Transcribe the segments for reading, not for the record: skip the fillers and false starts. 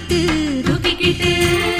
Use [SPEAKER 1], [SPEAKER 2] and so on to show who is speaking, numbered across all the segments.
[SPEAKER 1] தூக்கிக்கிட்டு தூக்கிக்கிட்டு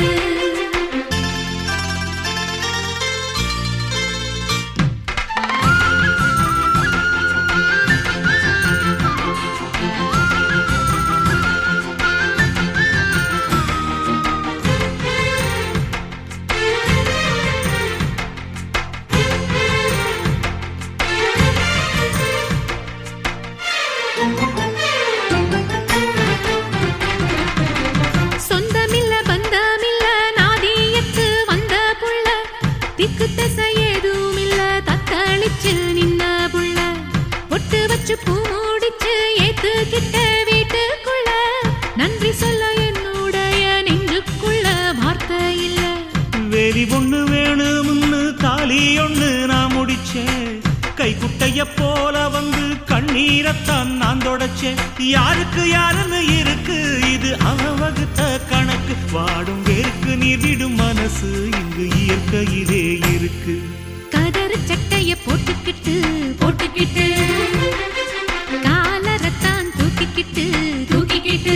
[SPEAKER 1] சொந்தமில்ல பந்தமில்ல நாதியத்து வந்த புள்ள திக்கு திசை ஏதும் இல்ல தத்தளிச்சு நின்ன புள்ள ஒட்டு வச்சு பூ மூடிச்சு ஏத்துக்கிட்ட வீட்டுக்குள்ள நன்றி சொல்ல என்னுடைய நெஞ்சுக்குள்ள வார்த்தை இல்ல
[SPEAKER 2] வேலி ஒண்ணு வேணும்னு தாலி ஒண்ணு நான் முடிச்சேன் கைக்குட்டைய போல வந்து கண்ணீரத்தான் நான் தொடச்சேன் யாருக்கு யாருன்னு இருக்கு இது அவன் வகுத்த கணக்கு வாடும் வேருக்கு நீர் விடும் மனசு இங்கு இயற்கையிலே இருக்கு
[SPEAKER 1] கதறு சட்டைய போட்டுக்கிட்டு போட்டுக்கிட்டு காலரத்தான் தூக்கிக்கிட்டு தூக்கிக்கிட்டு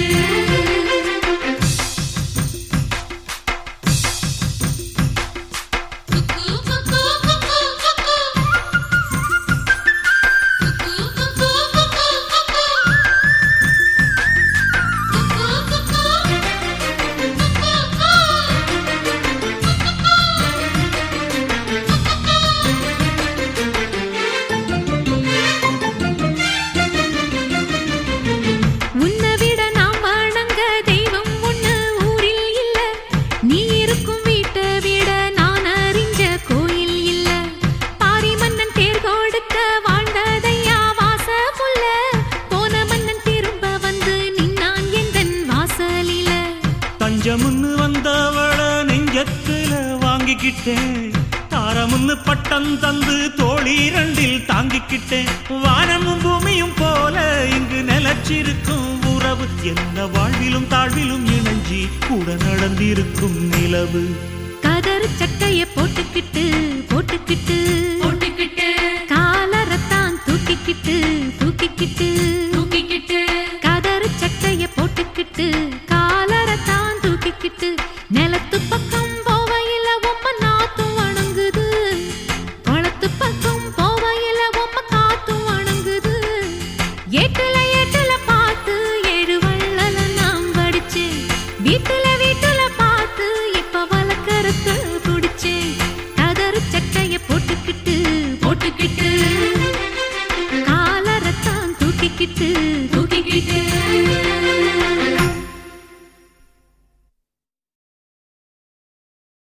[SPEAKER 2] தஞ்சமுன்னு வந்தவள நெஞ்சத்துல வாங்கிக்கிட்டேன் தாரமுன்னு பட்டம் தந்து தோழி இரண்டில் தாங்கிக்கிட்டேன் வானமும் பூமியும் போல இங்கு நிலச்சிருக்கும் உறவு என்ன வாழ்விலும் தாழ்விலும் இணைஞ்சி கூட நடந்திருக்கும் நிலவு
[SPEAKER 1] கதறு சட்டைய போட்டுக்கிட்டு போட்டுக்கிட்டு போட்டுக்கிட்டு காலரத்தான் தூக்கிக்கிட்டு தூக்கிக்கிட்டு